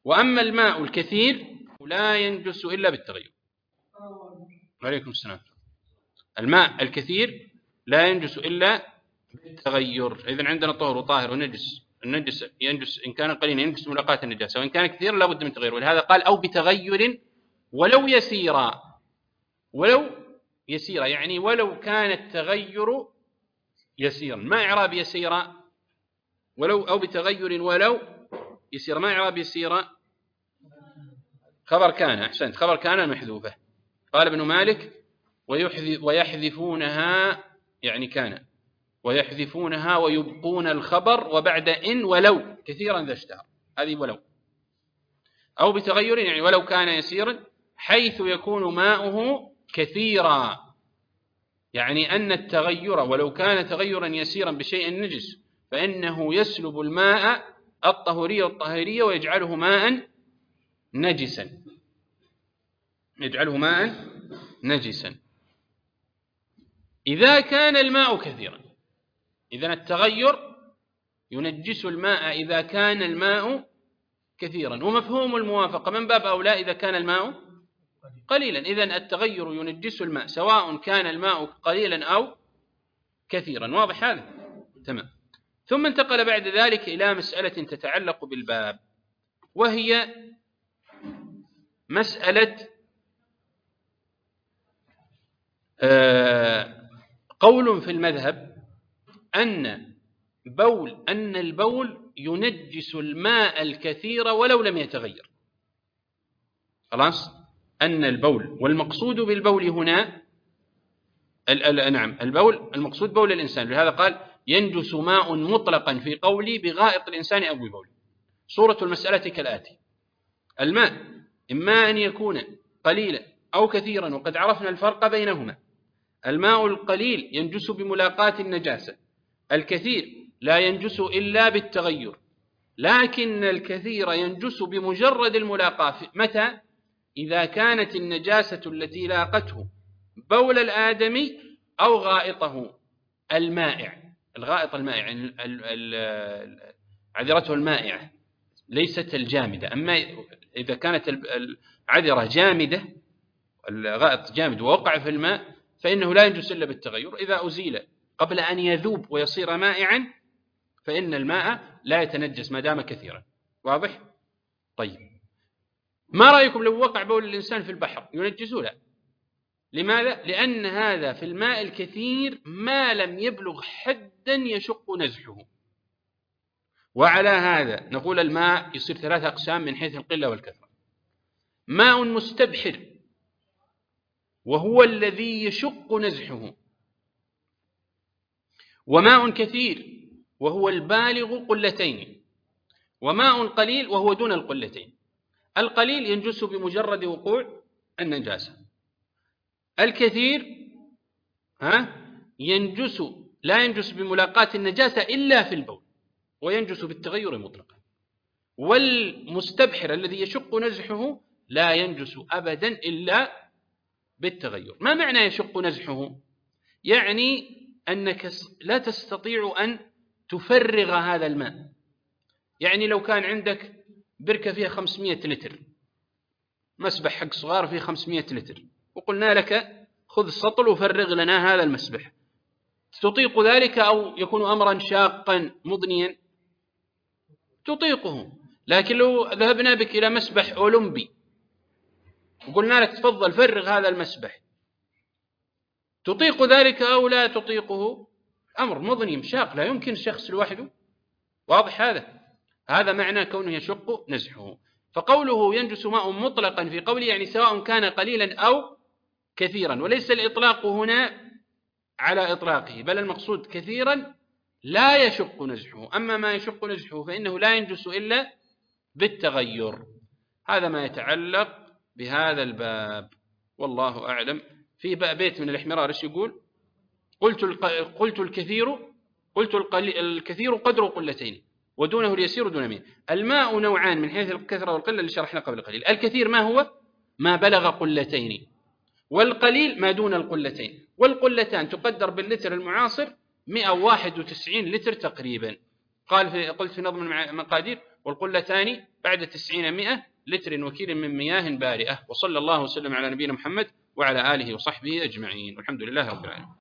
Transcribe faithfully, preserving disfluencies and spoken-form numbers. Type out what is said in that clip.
وأما الماء الكثير لا ينجس إلا بالتغير. عليكم السلام. الماء الكثير لا ينجس إلا بالتغير. إذن عندنا طهر وطاهر ونجس. النجس ينجس إن كان قليلا ينجس ملاقاة النجاسة، وإن كان كثيرا لا بد من تغيير. ولهذا قال أو بتغير ولو يسيرا. ولو يسيرا يعني ولو كان التغير يسيرا. ما إعراب يسيرا؟ ولو أو بتغير ولو يسيرا. ما إعراب يسيرا؟ خبر كان. أحسنت، خبر كان محذوفة. قال ابن مالك ويحذفونها يعني كان، ويحذفونها ويبقون الخبر وبعد إن ولو كثيرا ذا اشتهر. هذه ولو. أو بتغير يعني ولو كان يسيرا حيث يكون ماؤه كثيرا، يعني أن التغير ولو كان تغيرا يسيرا بشيء نجس فإنه يسلب الماء الطهورية والطاهرية ويجعله ماء نجسا. يجعله ماء نجسا إذا كان الماء كثيرا. إذن التغير ينجس الماء إذا كان الماء كثيرا. ومفهوم الموافقة من باب أولى إذا كان الماء قليلا. إذن التغير ينجس الماء سواء كان الماء قليلا أو كثيرا. واضح هذا؟ تمام. ثم انتقل بعد ذلك إلى مسألة تتعلق بالباب، وهي مسألة آه قول في المذهب أن بول أن البول ينجس الماء الكثير ولو لم يتغير. خلاص؟ أن البول، والمقصود بالبول هنا ال ال نعم البول المقصود بول الإنسان. لهذا قال ينجس ماء مطلقا في قولي بغائط الإنسان أو ببول. صورة المسألة كالآتي: الماء إما أن يكون قليلا أو كثيرا، وقد عرفنا الفرق بينهما. الماء القليل ينجس بملاقاة النجاسة، الكثير لا ينجس إلا بالتغير، لكن الكثير ينجس بمجرد الملاقاة. متى؟ إذا كانت النجاسة التي لاقته بول الآدمي أو غائطه المائع. الغائط المائع عذرته المائعة ليست الجامدة. أما إذا كانت العذرة جامدة، الغائط جامد ووقع في الماء، فإنه لا ينجس إلا بالتغير. إذا أزيل قبل أن يذوب ويصير مائعا فإن الماء لا يتنجس ما دام كثيرا. واضح؟ طيب، ما رأيكم لو وقع بول الإنسان في البحر ينجسه؟ لا. لماذا؟ لأن هذا في الماء الكثير ما لم يبلغ حدا يشق نزحه. وعلى هذا نقول الماء يصير ثلاثة أقسام من حيث القلة والكثرة: ماء مستبحر وهو الذي يشق نزحه، وماء كثير وهو البالغ قلتين، وماء قليل وهو دون القلتين. القليل ينجس بمجرد وقوع النجاسة، الكثير ها ينجس لا ينجس بملاقاة النجاسة إلا في البول وينجس بالتغير مطلقا، والمستبحر الذي يشق نزحه لا ينجس أبدا إلا بالتغير. ما معنى يشق نزحه؟ يعني أنك لا تستطيع أن تفرغ هذا الماء. يعني لو كان عندك بركة فيها خمسمائة لتر، مسبح حق صغار فيه خمسمائة لتر، وقلنا لك خذ السطل وفرغ لنا هذا المسبح، تطيق ذلك أو يكون أمرا شاقا مضنيا؟ تطيقه. لكن لو ذهبنا بك إلى مسبح أولمبي وقلنا لك تفضل فرغ هذا المسبح، تطيق ذلك أو لا تطيقه؟ أمر مضني مشاق لا يمكن الشخص لوحده. واضح هذا؟ هذا معنى كونه يشق نزحه. فقوله ينجس ماء مطلقا في قوله يعني سواء كان قليلا أو كثيرا، وليس الإطلاق هنا على إطلاقه، بل المقصود كثيرا لا يشق نزحه. أما ما يشق نزحه فإنه لا ينجس إلا بالتغير. هذا ما يتعلق بهذا الباب، والله أعلم. في بيت من الإحمرار إيش يقول؟ قلت قلت الكثير قلت الكثير قدر قلتين ودونه اليسير دون مين. الماء نوعان من حيث الكثرة والقلة اللي شرحنا قبل قليل. الكثير ما هو؟ ما بلغ قلتين، والقليل ما دون القلتين. والقلتان تقدر باللتر المعاصر مئة وواحد وتسعين لتر تقريبا. قال في قلت في نظم المقادير: والقلتان بعد تسعين مئة لتر وكيل من مياه بارئة. وصلى الله وسلم على نبينا محمد وعلى آله وصحبه أجمعين، والحمد لله رب العالمين.